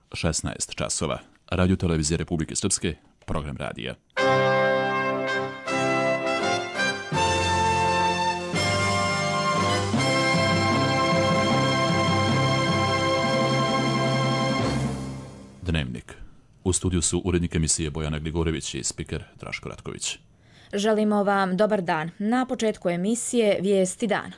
16 časova. Radio televizije Republike Srpske, program radija. Dnevnik. U studiju su urednik emisije Bojana Gligorević i spiker Draško Ratković. Želimo vam dobar dan. Na početku emisije Vijesti dana.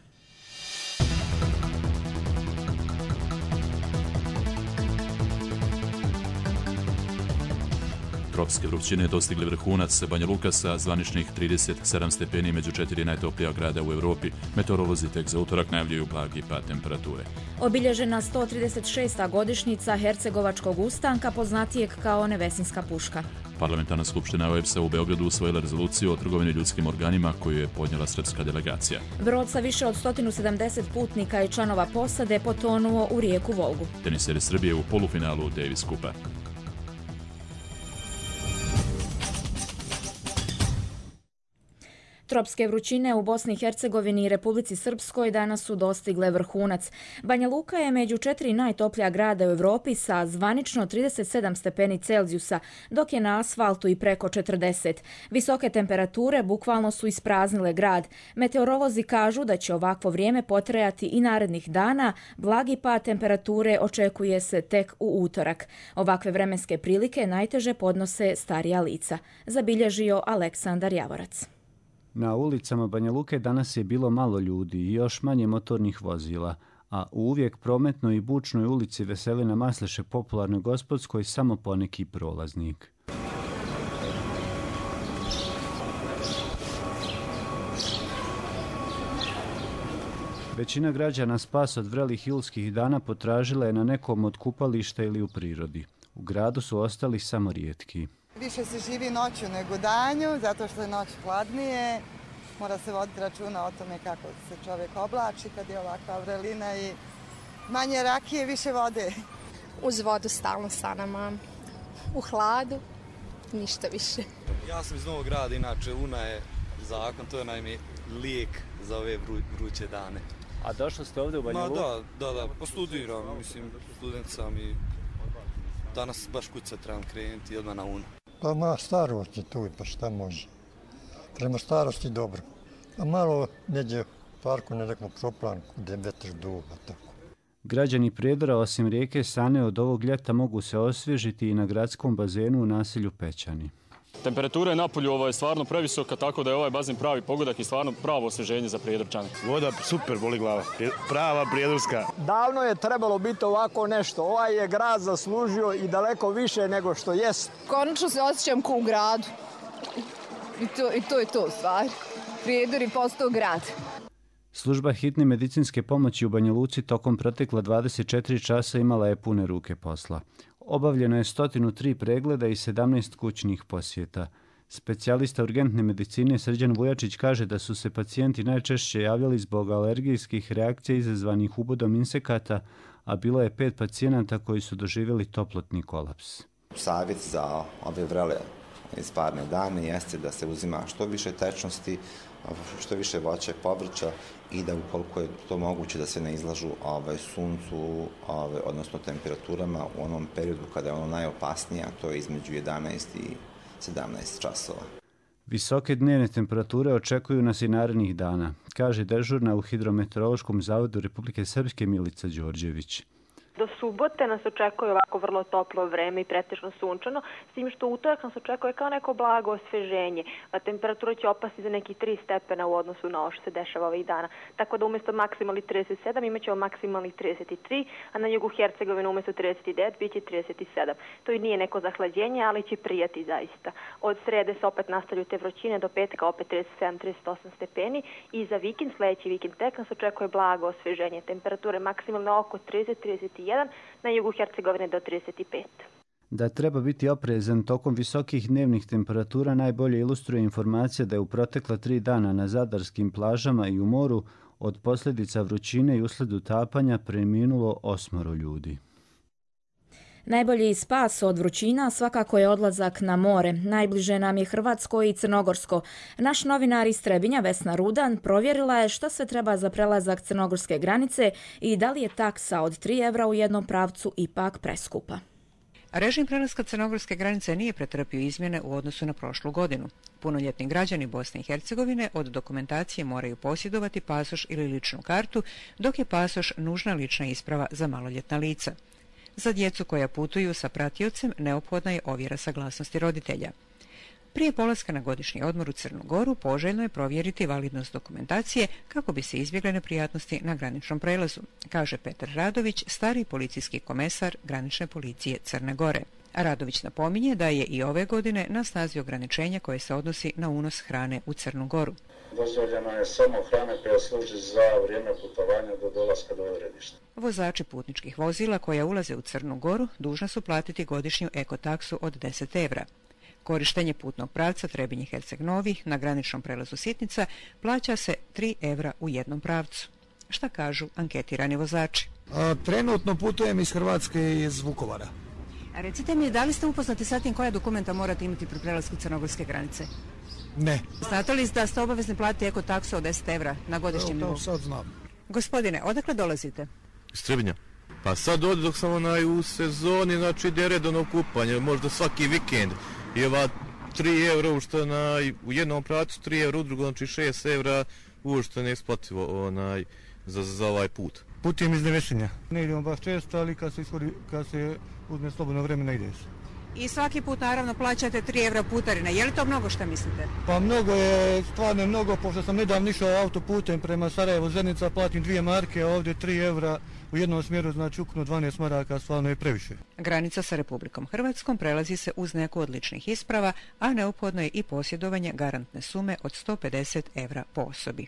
Tropske vrućine dostigle vrhunac Banja Luka sa zvaničnih 37 stepeni među 4 najtoplija grada u Evropi. Meteorolozi tek za utorak najavljuju blagi pad temperature. Obilježena 136. godišnjica Hercegovačkog ustanka, poznatijeg kao Nevesinska puška. Parlamentarna skupština OEBS-a u Beogradu usvojila rezoluciju o trgovini ljudskim organima koju je podnijela srpska delegacija. Brod sa više od 170 putnika i članova posade potonuo u rijeku Volgu. Teniseri Srbije u polufinalu Davis Kupa. Tropske vrućine u Bosni i Hercegovini i Republici Srpskoj danas su dostigle vrhunac. Banja Luka je među 4 najtoplija grada u Evropi sa zvanično 37 stepeni Celzijusa, dok je na asfaltu i preko 40. Visoke temperature bukvalno su ispraznile grad. Meteorolozi kažu da će ovakvo vrijeme potrajati i narednih dana. Blagi pad temperature očekuje se tek u utorak. Ovakve vremenske prilike najteže podnose starija lica. Zabilježio Aleksandar Javorac. Na ulicama Banja Luke danas je bilo malo ljudi i još manje motornih vozila, a u uvijek prometnoj i bučnoj ulici Veselina Masleše, popularnoj gospodskoj, samo poneki prolaznik. Većina građana spas od vrelih julskih dana potražila je na nekom od kupališta ili u prirodi. U gradu su ostali samo rijetki. Više se živi noću nego danju, zato što je noć hladnije. Mora se voditi računa o tome kako se čovjek oblači kad je ovakva vrelina i manje rakije, više vode. Uz vodu stalno sa nama, u hladu, ništa više. Ja sam iz Novog Grada, inače Una je zakon, to je naime lijek za ove vruće dane. A došli ste ovdje u Banja Luku? Da, postudiram, student sam i danas baš kuća trebam krenuti odmah na Unu. Pa starost je tu, pa šta može. Prema starosti dobro. A malo neđe u parku na nekom proplanku, gdje vetar duva, tako. Građani Prijedora osim rijeke Sane od ovog ljeta mogu se osvježiti i na gradskom bazenu u naselju Pećani. Temperatura je napolju stvarno previsoka, tako da je ovaj bazen pravi pogodak i stvarno pravo osvježenje za Prijedorčane. Voda super, boli glava. Prava prijedorska. Davno je trebalo biti ovako nešto. Ovaj je grad zaslužio i daleko više nego što jest. Konačno se osjećam kao u gradu. I to je to stvar. Prijedor je postao grad. Služba hitne medicinske pomoći u Banja Luci tokom protekla 24 časa imala je pune ruke posla. Obavljeno je 103 pregleda i 17 kućnih posjeta. Specijalista urgentne medicine Srđan Vujačić kaže da su se pacijenti najčešće javljali zbog alergijskih reakcija izazvanih ubodom insekata, a bilo je 5 pacijenata koji su doživjeli toplotni kolaps. Savjet za ove vrele iz parne dane jeste da se uzima što više tečnosti, što više voća i povrća i da ukoliko je to moguće da se ne izlažu suncu, odnosno temperaturama u onom periodu kada je ono najopasnije, a to je između 11 i 17 časova. Visoke dnevne temperature očekuju nas i narednih dana, kaže dežurna u Hidrometeorološkom zavodu Republike Srpske Milica Đorđević. Do subote nas očekuje ovako vrlo toplo vreme i pretežno sunčano, s tim što utorak nas očekuje kao neko blago osveženje. Temperatura će opasti za nekih 3 stepena u odnosu na ovo što se dešava ovih dana. Tako da umjesto maksimalnih 37 imat ćemo maksimalnih 33, a na jugu Hercegovine umjesto 39 bit će 37. To i nije neko zahlađenje, ali će prijati zaista. Od srede se opet nastavljaju te vrućine, do petka opet 37-38 stepeni i za vikend, sljedeći vikend tek nas očekuje blago osveženje. Temperature maksimalno oko 30-31, na jugu Hercegovine do 35. Da treba biti oprezan tokom visokih dnevnih temperatura najbolje ilustruje informacija da je u protekla 3 dana na zadarskim plažama i u moru od posljedica vrućine i uslijed utapanja preminulo 8 ljudi. Najbolji spas od vrućina svakako je odlazak na more. Najbliže nam je Hrvatsko i Crnogorsko. Naš novinar iz Trebinja Vesna Rudan provjerila je što sve treba za prelazak crnogorske granice i da li je taksa od 3 evra u jednom pravcu ipak preskupa. Režim prelaska crnogorske granice nije pretrpio izmjene u odnosu na prošlu godinu. Punoljetni građani Bosne i Hercegovine od dokumentacije moraju posjedovati pasoš ili ličnu kartu, dok je pasoš nužna lična isprava za maloljetna lica. Za djecu koja putuju sa pratiocem neophodna je ovjera saglasnosti roditelja. Prije polaska na godišnji odmor u Crnu Goru poželjno je provjeriti validnost dokumentacije kako bi se izbjegle neprijatnosti na graničnom prelazu, kaže Petar Radović, stari policijski komesar granične policije Crne Gore. Radović napominje da je i ove godine na snazi ograničenja koje se odnosi na unos hrane u Crnu Goru. Dozvoljena je samo hrana koja služi za vrijeme putovanja do dolaska do odredišta. Vozači putničkih vozila koja ulaze u Crnu Goru dužna su platiti godišnju ekotaksu od 10 evra. Korištenje putnog pravca Trebinje-Herceg Novi na graničnom prelazu Sitnica plaća se 3 evra u jednom pravcu. Šta kažu anketirani vozači? Trenutno putujem iz Hrvatske i iz Vukovara. Recite mi, da li ste upoznati sa tim koja dokumenta morate imati pri prelasku crnogorske granice? Ne. Znate li da ste obavezni platiti ekotaksu od 10 evra na godišnjem nivou? Sad znam. Gospodine, odakle dolazite? Iz Trebinja. Pa sad ovdje dok sam u sezoni, znači ide redovno kupanje, možda svaki vikend. I ova 3 evra uštena u jednom pravcu, 3 evra u drugom, znači 6 evra uštena je isplativo za ovaj put. Putujem iz Nevesinja. Ne idemo baš često, ali kad se uzme slobodno vremena ide se. I svaki put naravno plaćate 3 evra putarine. Je li to mnogo, šta mislite? Pa mnogo je, stvarno mnogo, pošto sam nedavno išao autoputem prema Sarajevo-Zenica, platim 2 marke, a ovdje 3 evra u jednom smjeru, znači ukupno 12 maraka, stvarno je previše. Granica sa Republikom Hrvatskom prelazi se uz neku od ličnih isprava, a neophodno je i posjedovanje garantne sume od 150 evra po osobi.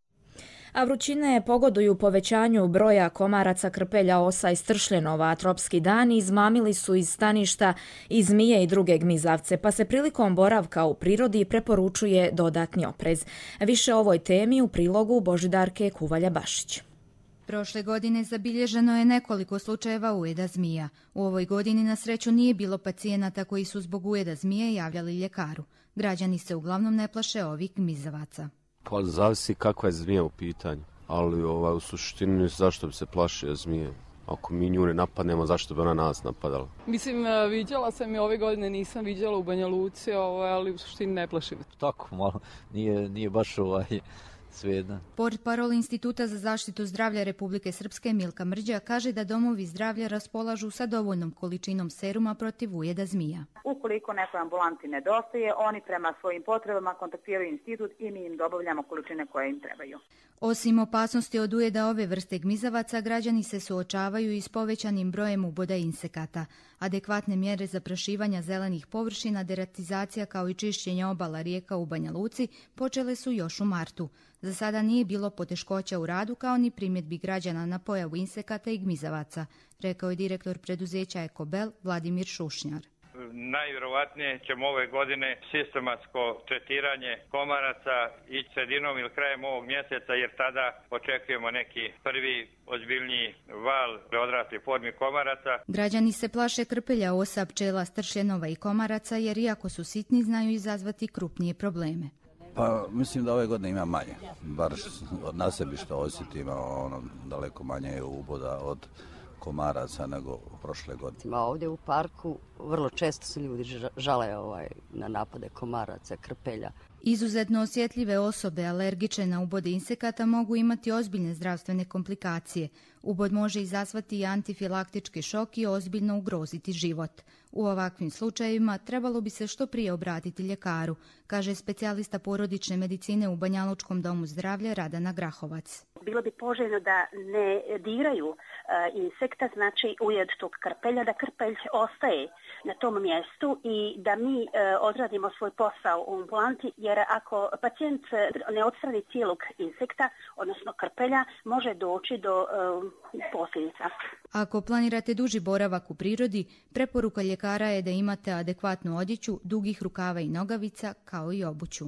A vrućine pogoduju povećanju broja komaraca, krpelja, osa i stršljenova, a tropski dani izmamili su iz staništa i zmije i druge gmizavce, pa se prilikom boravka u prirodi preporučuje dodatni oprez. Više o ovoj temi u prilogu Božidarke Kuvalja-Bašić. Prošle godine zabilježeno je nekoliko slučajeva ujeda zmija. U ovoj godini na sreću nije bilo pacijenata koji su zbog ujeda zmije javljali ljekaru. Građani se uglavnom ne plaše ovih gmizavaca. Pa zavisi kakva je zmija u pitanju, ali u suštini zašto bi se plašio zmije? Ako mi nju ne napadnemo, zašto bi ona nas napadala? Mislim, viđala sam je ove godine, nisam viđala u Banja Luci, ali u suštini ne plašim. Tako malo, nije baš svejedno. Portparol Instituta za zaštitu zdravlja Republike Srpske Milka Mrđa kaže da domovi zdravlja raspolažu sa dovoljnom količinom seruma protiv ujeda zmija. Ukoliko nekoj ambulanti nedostaje, oni prema svojim potrebama kontaktiraju institut i mi im dobavljamo količine koje im trebaju. Osim opasnosti od ujeda ove vrste gmizavaca, građani se suočavaju i s povećanim brojem uboda insekata. Adekvatne mjere zaprašivanja zelenih površina, deratizacija kao i čišćenje obala rijeka u Banja Luci počele su još u martu. Za sada nije bilo poteškoća u radu kao ni primjedbi građana na pojavu insekata i gmizavaca, rekao je direktor preduzeća Ekobel Vladimir Šušnjar. Najvjerovatnije ćemo ove godine sistematsko tretiranje komaraca ići sredinom ili krajem ovog mjeseca, jer tada očekujemo neki prvi ozbiljniji val odraslih formi komaraca. Građani se plaše krpelja, osa, pčela, stršljenova i komaraca, jer iako su sitni znaju izazvati krupnije probleme. Pa mislim da ove godine ima manje, bar na sebi što osjetim, daleko manje je uboda od komaraca nego prošle godine. Ovdje u parku vrlo često se ljudi žale na napade komaraca, krpelja. Izuzetno osjetljive osobe alergične na ubode insekata mogu imati ozbiljne zdravstvene komplikacije. Ubod može izazvati i antifilaktički šok i ozbiljno ugroziti život. U ovakvim slučajevima trebalo bi se što prije obratiti ljekaru, kaže specijalista porodične medicine u Banjalučkom domu zdravlja Radana Grahovac. Bilo bi poželjno da ne diraju insekta, znači ujed tog krpelja, da krpelj ostaje na tom mjestu i da mi odradimo svoj posao u ambulanti, jer ako pacijent ne odstrani cijelog insekta, odnosno krpelja, može doći do posljedica. Ako planirate duži boravak u prirodi, preporuka ljekara je da imate adekvatnu odjeću, dugih rukava i nogavica, kao i obuću.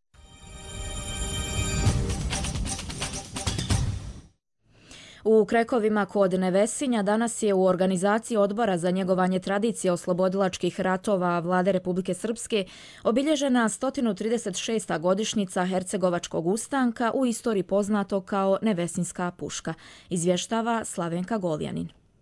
U Krekovima kod Nevesinja danas je u organizaciji Odbora za njegovanje tradicije oslobodilačkih ratova Vlade Republike Srpske obilježena 136. godišnjica Hercegovačkog ustanka, u istoriji poznato kao Nevesinska puška, izvještava Slavenka Goljanin.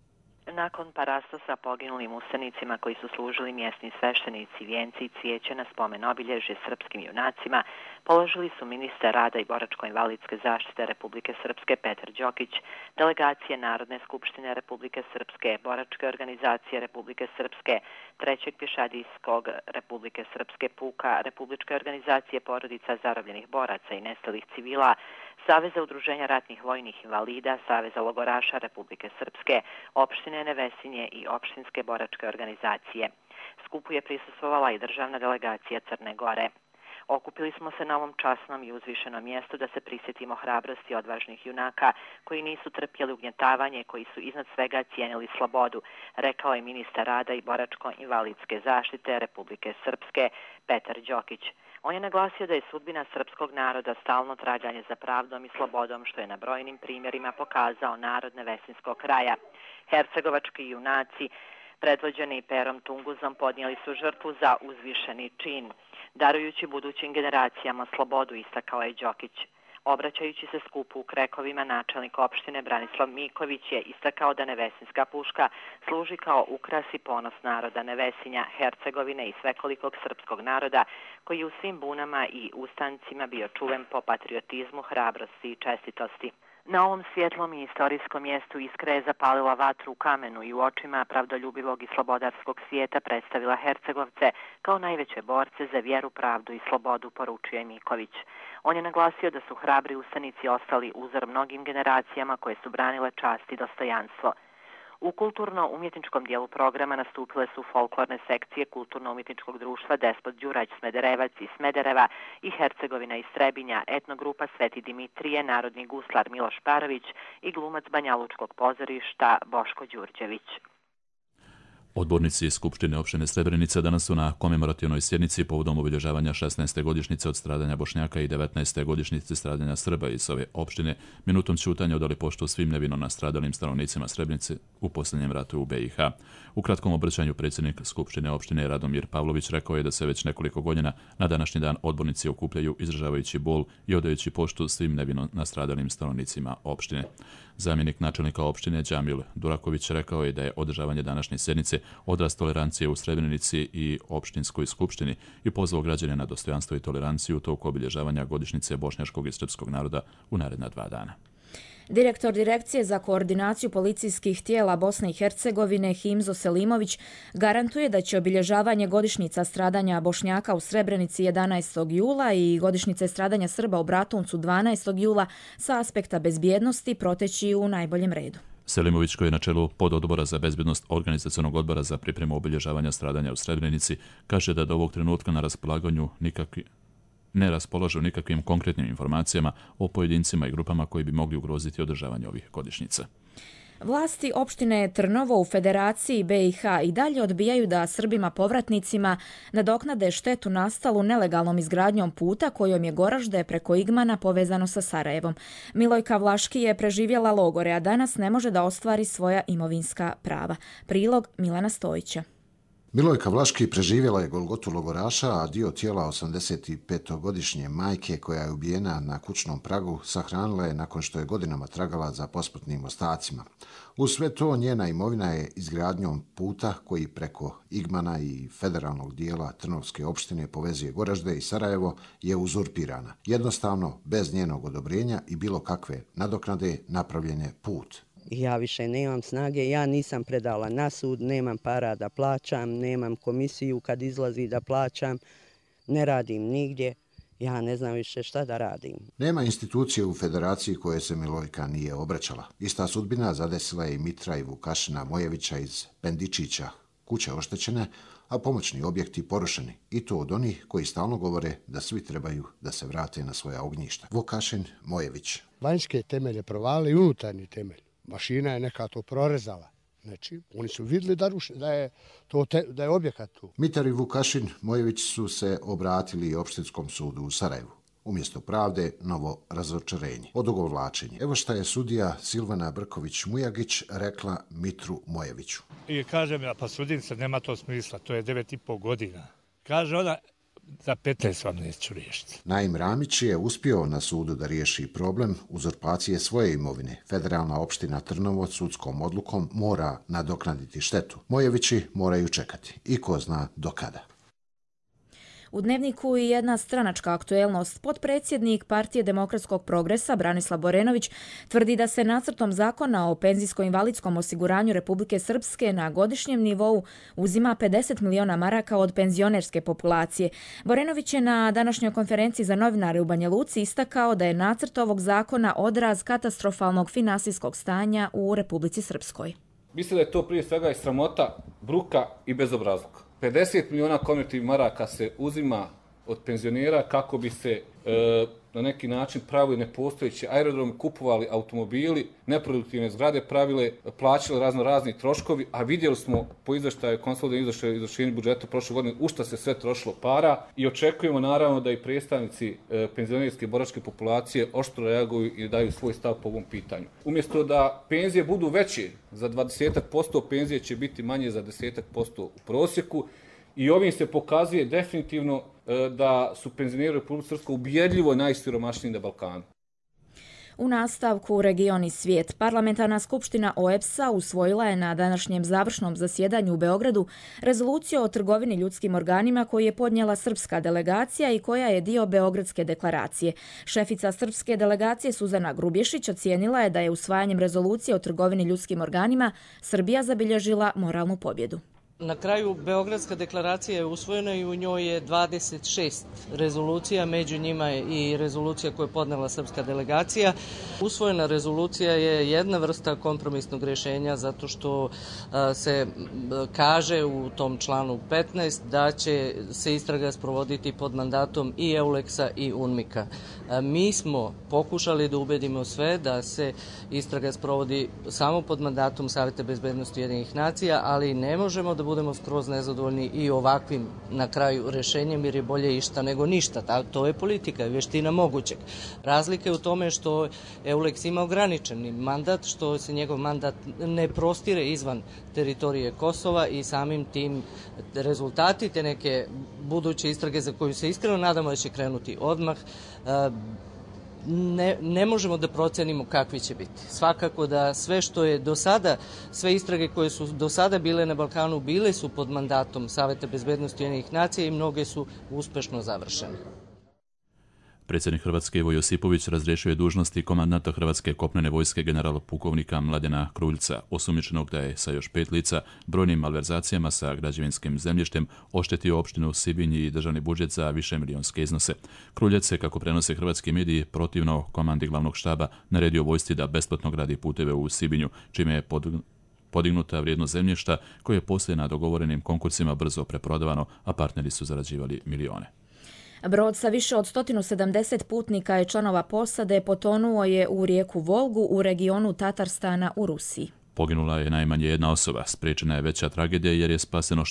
Nakon parasta sa poginulim ustanicima koji su služili mjesni sveštenici, vijenci i cvijeće na spomen obilježje srpskim junacima, položili su ministar rada i boračko-invalidske zaštite Republike Srpske Petar Đokić, delegacije Narodne skupštine Republike Srpske, boračke organizacije Republike Srpske, Trećeg pješadijskog Republike Srpske puka, Republičke organizacije porodica zarobljenih boraca i nestalih civila, Saveza udruženja ratnih vojnih invalida, Saveza logoraša Republike Srpske, opštine Nevesinje i opštinske boračke organizacije. Skupu je prisustvovala i državna delegacija Crne Gore. Okupili smo se na ovom časnom i uzvišenom mjestu da se prisjetimo hrabrosti odvažnih junaka koji nisu trpjeli ugnjetavanje, koji su iznad svega cijenili slobodu, rekao je ministar rada i boračko-invalidske zaštite Republike Srpske Petar Đokić. On je naglasio da je sudbina srpskog naroda stalno traganje za pravdom i slobodom, što je na brojnim primjerima pokazao narod Nevesinskog kraja. Hercegovački junaci, predvođeni Perom Tunguzom, podnijeli su žrtvu za uzvišeni čin, darujući budućim generacijama slobodu, istakao je Đokić. Obraćajući se skupu u Krekovima, načelnik opštine Branislav Miković je istakao da Nevesinska puška služi kao ukras i ponos naroda Nevesinja, Hercegovine i svekolikog srpskog naroda, koji je u svim bunama i ustancima bio čuven po patriotizmu, hrabrosti i čestitosti. Na ovom svjetlom i istorijskom mjestu Iskra je zapalila vatru u kamenu i u očima pravdoljubivog i slobodarskog svijeta predstavila Hercegovce kao najveće borce za vjeru, pravdu i slobodu, poručio je Miković. On je naglasio da su hrabri ustanici ostali uzor mnogim generacijama koje su branile čast i dostojanstvo. U kulturno-umjetničkom dijelu programa nastupile su folklorne sekcije Kulturno-umjetničkog društva Despot Đurać Smederevac iz Smedereva i Hercegovina iz Trebinja, etnogrupa Sveti Dimitrije, narodni guslar Miloš Parović i glumac Banjalučkog pozorišta Boško Đurđević. Odbornici Skupštine opštine Srebrenica danas su na komemorativnoj sjednici povodom obilježavanja 16. godišnjice od stradanja Bošnjaka i 19. godišnjice stradanja Srba iz ove opštine minutom ćutanja odali poštu svim nevino nastradalim stanovnicima Srebrenice u posljednjem ratu u BiH. U kratkom obraćanju predsjednik Skupštine opštine Radomir Pavlović rekao je da se već nekoliko godina na današnji dan odbornici okupljaju izražavajući bol i odajući poštu svim nevino nastradalim stanovnicima opštine. Zamjenik načelnika opštine Đamil Duraković rekao je da je održavanje današnje sjednice odraz tolerancije u Srebrenici i opštinskoj skupštini i pozvao građane na dostojanstvo i toleranciju u toku obilježavanja godišnjice bošnjačkog i srpskog naroda u naredna 2 dana. Direktor Direkcije za koordinaciju policijskih tijela Bosne i Hercegovine Himzo Selimović garantuje da će obilježavanje godišnjica stradanja Bošnjaka u Srebrenici 11. jula i godišnjice stradanja Srba u Bratuncu 12. jula sa aspekta bezbjednosti proteći u najboljem redu. Selimović, koji je na čelu pododbora za bezbjednost Organizacionog odbora za pripremu obilježavanja stradanja u Srebrenici, kaže da do ovog trenutka na raspolaganju ne raspolažu nikakvim konkretnim informacijama o pojedincima i grupama koji bi mogli ugroziti održavanje ovih godišnjica. Vlasti opštine Trnovo u Federaciji BiH i dalje odbijaju da Srbima povratnicima nadoknade štetu nastalu nelegalnom izgradnjom puta kojom je Goražde preko Igmana povezano sa Sarajevom. Milojka Vlaški je preživjela logore, a danas ne može da ostvari svoja imovinska prava. Prilog Milana Stojića. Milojka Vlaški preživjela je golgotu logoraša, a dio tijela 85-godišnje majke koja je ubijena na kućnom pragu sahranila je nakon što je godinama tragala za posmrtnim ostacima. Uz sve to njena imovina je izgradnjom puta koji preko Igmana i federalnog dijela Trnovske opštine povezuje Goražde i Sarajevo je uzurpirana. Jednostavno, bez njenog odobrenja i bilo kakve nadoknade napravljen je put. Ja više nemam snage, ja nisam predala na sud, nemam para da plaćam, nemam komisiju kad izlazi da plaćam, ne radim nigdje, ja ne znam više šta da radim. Nema institucije u Federaciji koje se Milojka nije obraćala. Ista sudbina zadesila je i Mitra i Vukašina Mojevića iz Pendičića, kuće oštećene, a pomoćni objekti porušeni. I to od onih koji stalno govore da svi trebaju da se vrate na svoja ognjišta. Vukašin Mojević. Vanjske temelje provali i unutarnji temelj. Mašina je neka to prorezala. Znači, oni su vidjeli da je objekat tu. Mitar i Vukašin Mojević su se obratili opštinskom sudu u Sarajevu. Umjesto pravde, novo razočarenje, odugovlačenje. Evo šta je sudija Silvana Brković-Mujagić rekla Mitru Mojeviću. I kaže mi, pa sudim se, nema to smisla, to je 9,5 godina. Kaže ona, za 15 vam neću riješiti. Naim Ramić je uspio na sudu da riješi problem uzurpacije svoje imovine. Federalna opština Trnovo sudskom odlukom mora nadoknaditi štetu. Mojevići moraju čekati i ko zna do kada. U Dnevniku i jedna stranačka aktuelnost. Potpredsjednik Partije demokratskog progresa Branislav Borenović tvrdi da se nacrtom zakona o penzijsko-invalidskom osiguranju Republike Srpske na godišnjem nivou uzima 50 miliona maraka od penzionerske populacije. Borenović je na današnjoj konferenciji za novinare u Banja Luci istakao da je nacrt ovog zakona odraz katastrofalnog finansijskog stanja u Republici Srpskoj. Mislim da je to prije svega i sramota, bruka i bezobrazluk. 50 miliona konvertibilnih maraka se uzima od penzionera kako bi se na neki način pravili nepostojeći aerodromi, kupovali automobili, neproduktivne zgrade pravile, plaćali razni troškovi, a vidjeli smo po izveštaju konsolidovanog izvršenja budžeta prošle godine u šta se sve trošilo para i očekujemo naravno da i predstavnici penzionerske boračke populacije oštro reaguju i daju svoj stav po ovom pitanju. Umjesto da penzije budu veće za 20%, penzije će biti manje za 10% u prosjeku. I ovim se pokazuje definitivno da su penzioneri u Republici Srpskoj ubjedljivo najsiromašniji na Balkanu. U nastavku region i svijet. Parlamentarna skupština OEBS-a usvojila je na današnjem završnom zasjedanju u Beogradu rezoluciju o trgovini ljudskim organima koju je podnijela srpska delegacija i koja je dio Beogradske deklaracije. Šefica srpske delegacije Suzana Grubješić ocijenila je da je usvajanjem rezolucije o trgovini ljudskim organima Srbija zabilježila moralnu pobjedu. Na kraju Beogradska deklaracija je usvojena i u njoj je 26 rezolucija, među njima je i rezolucija koju je podnela srpska delegacija. Usvojena rezolucija je jedna vrsta kompromisnog rješenja zato što se kaže u tom članu 15 da će se istraga sprovoditi pod mandatom i EULEX-a i UNMIK-a. Mi smo pokušali da ubedimo sve da se istraga sprovodi samo pod mandatom Saveta bezbednosti Ujedinjenih nacija, ali ne možemo da budemo skroz nezadovoljni i ovakvim na kraju rješenjem jer je bolje išta nego ništa. To je politika i vještina mogućeg. Razlika je u tome što EULEX ima ograničeni mandat, što se njegov mandat ne prostire izvan teritorije Kosova i samim tim rezultati te neke buduće istrage za koju se iskreno nadamo da će krenuti odmah, ne možemo da procenimo kakvi će biti. Svakako da sve što je do sada, sve istrage koje su do sada bile na Balkanu, bile su pod mandatom Saveta bezbednosti Ujedinjenih nacija i mnoge su uspešno završene. Predsjednik Hrvatske Ivo Josipović razriješio je dužnosti komandanta Hrvatske kopnene vojske generala pukovnika Mladena Kruljca, osumnjičenog da je sa još 5 lica brojnim malverzacijama sa građevinskim zemljištem oštetio opštinu Sibinj i državni budžet za višemilijonske iznose. Kruljac se, kako prenose hrvatski mediji, protivno komandi glavnog štaba naredio vojsci da besplatno gradi puteve u Sibinju, čime je podignuta vrijednost zemljišta koje je poslije na dogovorenim konkursima brzo preprodavano, a partneri su zarađivali milione. Brod sa više od 170 putnika i članova posade potonuo je u rijeku Volgu u regionu Tatarstana u Rusiji. Poginula je najmanje jedna osoba. Spriječena je veća tragedija jer je spaseno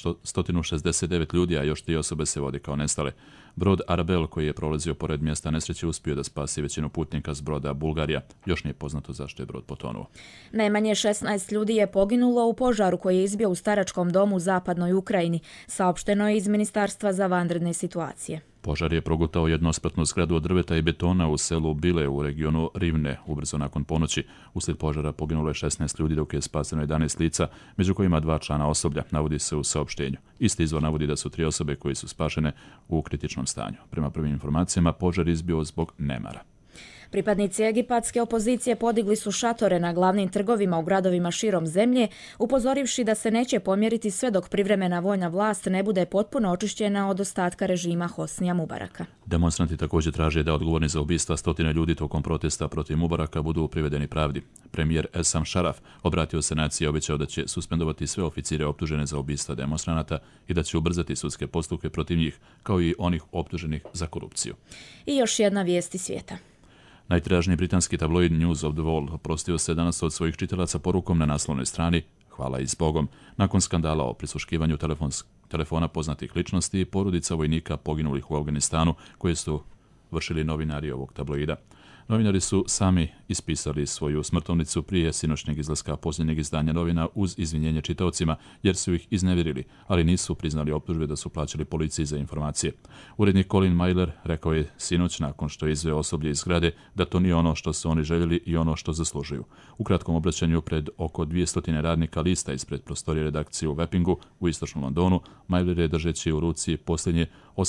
169 ljudi, a još 3 osobe se vode kao nestale. Brod Arabel, koji je prolazio pored mjesta nesreće, uspio da spasi većinu putnika s broda Bulgarija. Još nije poznato zašto je brod potonuo. Najmanje 16 ljudi je poginulo u požaru koji je izbio u staračkom domu u zapadnoj Ukrajini, saopšteno je iz Ministarstva za vanredne situacije. Požar je progutao jednospratnu zgradu od drveta i betona u selu Bile u regionu Rivne ubrzo nakon ponoći. Uslijed požara poginulo je 16 ljudi dok je spaseno 11 lica, među kojima 2 člana osoblja, navodi se u saopštenju. Isti izvor navodi da su 3 osobe koje su spašene u kritičnom stanju. Prema prvim informacijama požar izbio zbog nemara. Pripadnici egipatske opozicije podigli su šatore na glavnim trgovima u gradovima širom zemlje, upozorivši da se neće pomjeriti sve dok privremena vojna vlast ne bude potpuno očišćena od ostatka režima Hosnija Mubaraka. Demonstranti također traže da odgovorni za ubistva 100 ljudi tokom protesta protiv Mubaraka budu privedeni pravdi. Premijer Esam Šaraf obratio se naciji i obećao da će suspendovati sve oficire optužene za ubistva demonstranata i da će ubrzati sudske postupke protiv njih, kao i onih optuženih za korupciju. I još jedna vijest iz svijeta. Najtiražniji britanski tabloid News of the World oprostio se danas od svojih čitalaca porukom na naslovnoj strani "Hvala i s Bogom", nakon skandala o prisluškivanju telefona poznatih ličnosti i porodica vojnika poginulih u Afganistanu koje su vršili novinari ovog tabloida. Novinari su sami ispisali svoju smrtovnicu prije sinoćnjeg izlaska posljednjeg izdanja novina uz izvinjenje čitaocima jer su ih iznevjerili, ali nisu priznali optužbe da su plaćali policiji za informacije. Urednik Colin Myler rekao je sinoć nakon što je izveo osoblje iz zgrade da to nije ono što su oni željeli i ono što zaslužuju. U kratkom obraćanju pred oko 200 radnika lista ispred prostorije redakcije u Wappingu u istočnom Londonu, Myler je držeći u ruci posljednje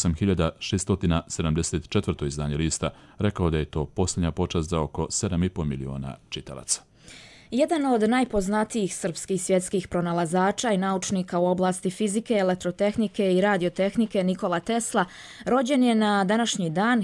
8674. izdanje lista rekao da je to posljednja počast za oko 7,5 miliona čitalaca. Jedan od najpoznatijih srpskih svjetskih pronalazača i naučnika u oblasti fizike, elektrotehnike i radiotehnike Nikola Tesla rođen je na današnji dan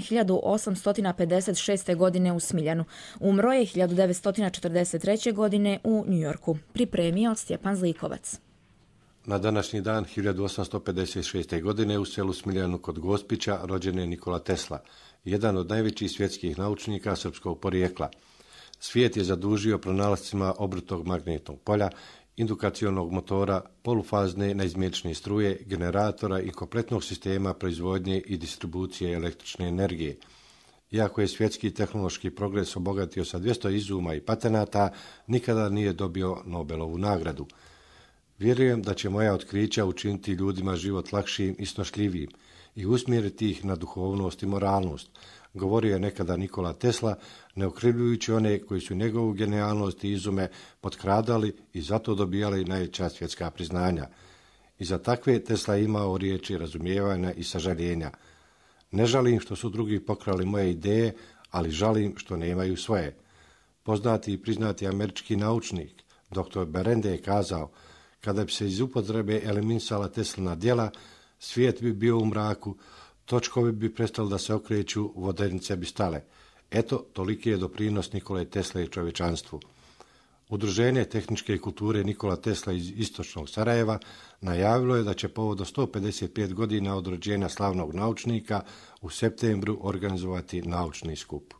1856. godine u Smiljanu. Umro je 1943. godine u Njujorku. Pripremio Stjepan Zlikovac. Na današnji dan 1856. godine u selu Smiljanu kod Gospića rođen je Nikola Tesla, jedan od najvećih svjetskih naučnika srpskog porijekla. Svijet je zadužio pronalascima obrnutog magnetnog polja, indukacionog motora, polufazne naizmjerične struje, generatora i kompletnog sistema proizvodnje i distribucije električne energije. Iako je svjetski tehnološki progres obogatio sa 200 izuma i patenata, nikada nije dobio Nobelovu nagradu. Vjerujem da će moja otkrića učiniti ljudima život lakšim i snošljivijim i usmjeriti ih na duhovnost i moralnost, govorio je nekada Nikola Tesla, ne okrivljujući one koji su njegovu genijalnost i izume potkradali i zato dobijali najveća svjetska priznanja. I za takve Tesla imao riječi razumijevanja i sažaljenja. Ne žalim što su drugi pokrali moje ideje, ali žalim što nemaju svoje. Poznati i priznati američki naučnik, dr. Berende je kazao, kada bi se iz upotrebe eliminisala Teslina djela, svijet bi bio u mraku, točkovi bi prestali da se okreću, vodenice bi stale. Eto, toliki je doprinos Nikole Tesle i čovječanstvu. Udruženje tehničke kulture Nikola Tesla iz istočnog Sarajeva najavilo je da će povodom 155 godina od rođenja slavnog naučnika u septembru organizovati naučni skup.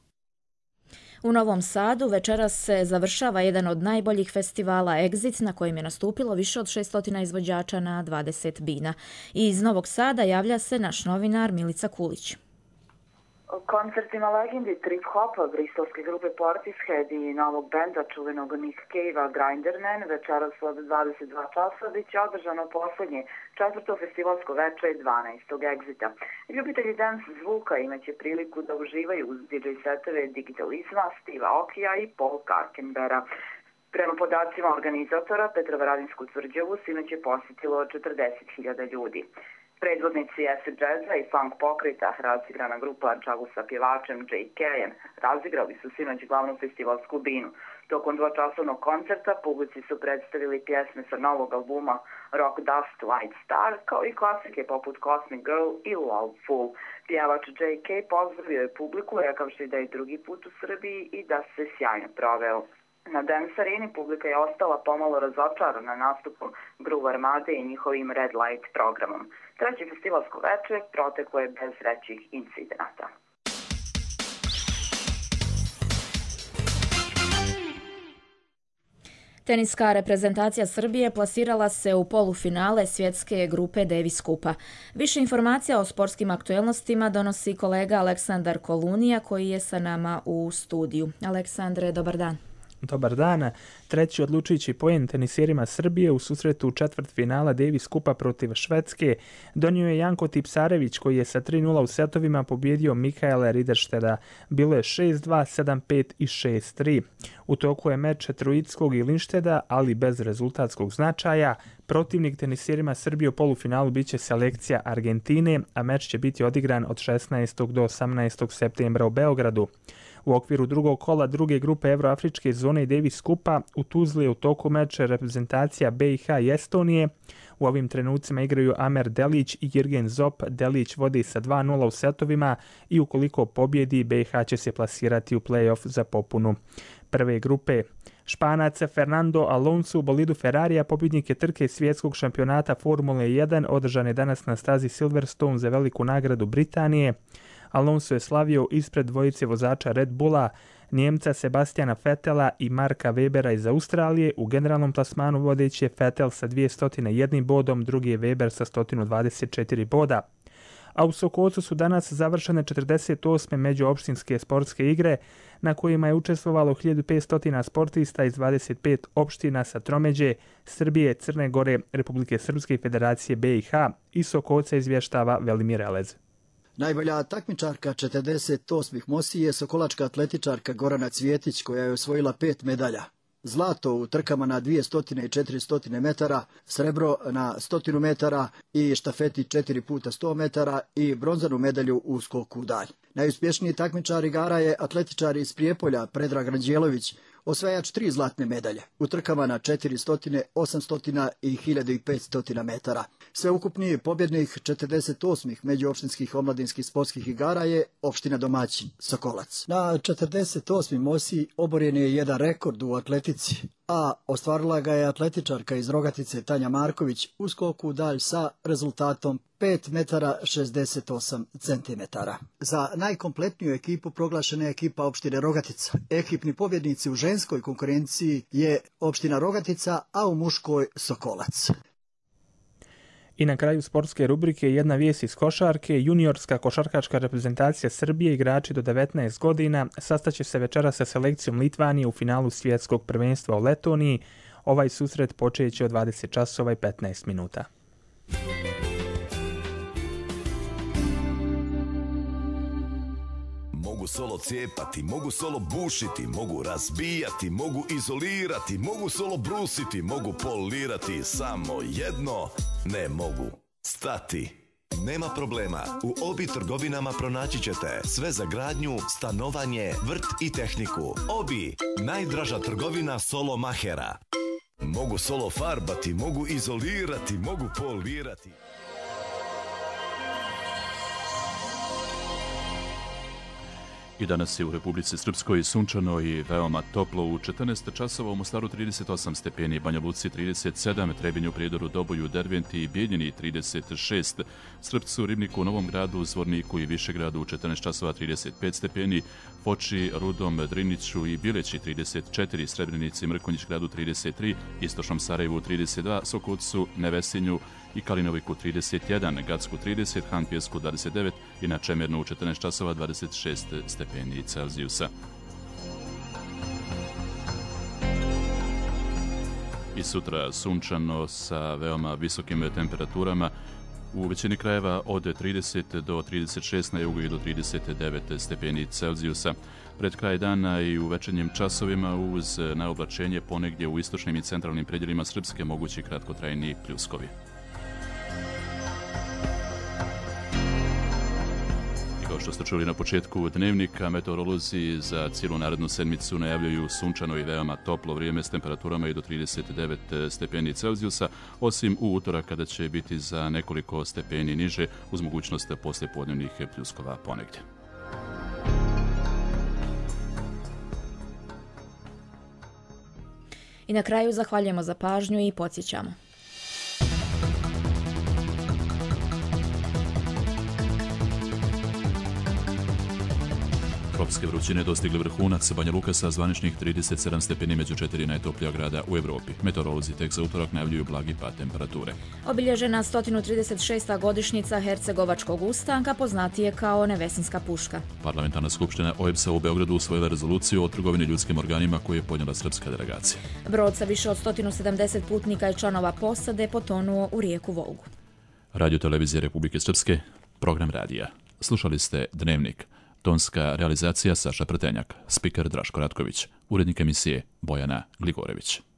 U Novom Sadu večeras se završava jedan od najboljih festivala Exit na kojem je nastupilo više od 600 izvođača na 20 bina. I iz Novog Sada javlja se naš novinar Milica Kulić. Koncertima legendi trip-hopa bristolske grupe Portishead i novog benda čuvenog Nick Cave-a Grinderman večeras od 22 časa bit će održano posljednje četvrto festivalsko večer 12. Exita. Ljubitelji dance zvuka imaće priliku da uživaju uz DJ setove Digitalizma, Steve Aokija i Paul Karkenbera. Prema podacima organizatora Petra Varadinsku tvrđavu sinoć je posjetilo 40.000 ljudi. Predvodnici acid jazza i funk pokreta, razigrana grupa Čagu sa pjevačem J.K.-em, razigrali su sinoć glavnu festivalsku binu. Tokom dvočasovnog koncerta publici su predstavili pjesme sa novog albuma Rock Dust White Star, kao i klasike poput Cosmic Girl i Love Fool. Pjevač J.K. pozdravio je publiku, rekavši da je drugi put u Srbiji i da se sjajno proveo. Na Dance Areni publika je ostala pomalo razočarana nastupom Groove Armade i njihovim Red Light programom. Treće festivalsko večer proteklo je bez većih incidenata. Teniska reprezentacija Srbije plasirala se u polufinale svjetske grupe Davis Kupa. Više informacija o sportskim aktuelnostima donosi kolega Aleksandar Kolunija koji je sa nama u studiju. Aleksandre, dobar dan. Dobar dan. Treći odlučujući poen teniserima Srbije u susretu u četvrtfinala Davis Kupa protiv Švedske donio je Janko Tipsarević koji je sa 3:0 u setovima pobjedio Mikaela Rideršteda. Bilo je 6-2, 7-5 i 6-3. U toku je meč Troickog i Linšteda, ali bez rezultatskog značaja. Protivnik teniserima Srbije u polufinalu biće selekcija Argentine, a meč će biti odigran od 16. do 18. septembra u Beogradu. U okviru drugog kola druge grupe Evroafričke zone Davis Kupa u Tuzli je u toku meča reprezentacija BiH i Estonije. U ovim trenucima igraju Amer Delić i Jirgen Zop. Delić vodi sa 2:0 u setovima i ukoliko pobjedi, BiH će se plasirati u play-off za popunu prve grupe. Španac Fernando Alonso u bolidu Ferrarija pobjednik je trke svjetskog šampionata Formule 1 održane danas na stazi Silverstone za veliku nagradu Britanije. Alonso je slavio ispred dvojice vozača Red Bulla, Njemca Sebastiana Vettela i Marka Webera iz Australije. U generalnom plasmanu vodeći je Vettel sa 201 bodom, drugi je Weber sa 124 boda. A u Sokocu su danas završene 48. međuopštinske sportske igre na kojima je učestvovalo 1500 sportista iz 25 opština sa tromeđe Srbije, Crne Gore, Republike Srpske i Federacije BiH i Sokoca izvještava Velimir Elez. Najbolja takmičarka 48. MOSI je sokolačka atletičarka Gorana Cvjetić koja je osvojila 5 medalja. Zlato u trkama na 200 i 400 metara, srebro na 100 metara i štafeti 4x100 metara i bronzanu medalju u skoku u dalj. Najuspješniji takmičar igara je atletičar iz Prijepolja Predrag Ranđelović, osvajač 3 zlatne medalje u trkama na 400, 800 i 1500 metara. Sveukupni pobjednik 48. međuopštinskih omladinskih sportskih igara je opština domaćin Sokolac. Na 48. MOSI oborjen je jedan rekord u atletici, a ostvarila ga je atletičarka iz Rogatice Tanja Marković u skoku u dalj sa rezultatom 5 metara 68 centimetara. Za najkompletniju ekipu proglašena je ekipa opštine Rogatica. Ekipni pobjednici u ženskoj konkurenciji je opština Rogatica, a u muškoj Sokolac. I na kraju sportske rubrike jedna vijest iz košarke. Juniorska košarkaška reprezentacija Srbije, igrači do 19 godina, sastaće se večera sa selekcijom Litvanije u finalu svjetskog prvenstva u Letoniji. Ovaj susret počeće od 20 časova i 15 minuta. Mogu solo cijepati, mogu solo bušiti, mogu razbijati, mogu izolirati, mogu solo brusiti, mogu polirati, samo jedno ne mogu stati. Nema problema, u Obi trgovinama pronaći ćete sve za gradnju, stanovanje, vrt i tehniku. Obi, najdraža trgovina solo mahera. Mogu solo farbati, mogu izolirati, mogu polirati. I danas je u Republici Srpskoj sunčano i veoma toplo. U 14 časova u Mostaru 38 stepeni, Banja Luci 37, Trebinju, Prijedoru, Doboju, Derventi i Bijeljini 36, Srpcu, Ribniku, Novom Gradu, Zvorniku i Višegradu u 14 časova 35 stepeni, Foči, Rudom, Driniću i Bileći 34, Srebrenici, Mrkonjić Gradu 33, Istočnom Sarajevu 32, Sokocu, Nevesinju i Kalinoviku 31, Gacku 30, Han Pjesku 29 i na Čemernu u 14 časova 26 stepeni Celzijusa. I sutra sunčano sa veoma visokim temperaturama. U većini krajeva od 30 do 36, na jugu i do 39 stepeni Celzijusa. Pred kraj dana i u večernjim časovima uz naoblačenje ponegdje u istočnim i centralnim predjelima Srpske mogući kratkotrajni pljuskovi. Kao što ste čuli na početku dnevnika, meteorolozi za cijelu narednu sedmicu najavljaju sunčano i veoma toplo vrijeme s temperaturama i do 39 stepeni Celzijusa, osim u utorak kada će biti za nekoliko stepeni niže uz mogućnost poslijepodnevnih pljuskova ponegdje. I na kraju zahvaljujemo za pažnju i podsjećamo. Tropske vrućine dostigli vrhunac. Banja Luka sa zvaničnih 37 stepeni među 4 najtoplija grada u Evropi. Meteorolozi tek za utorak najavljuju blagi pad temperature. Obilježena 136. godišnjica Hercegovačkog ustanka, poznatije kao Nevesinska puška. Parlamentarna skupština OEBS-a u Beogradu usvojila rezoluciju o trgovini ljudskim organima koju je podnijela srpska delegacija. Brod sa više od 170 putnika i članova posade potonuo u rijeku Volgu. Radio televizije Republike Srpske, program radija. Slušali ste Dnevnik. Tonska realizacija Saša Prtenjak, spiker Draško Ratković, urednik emisije Bojana Gligorević.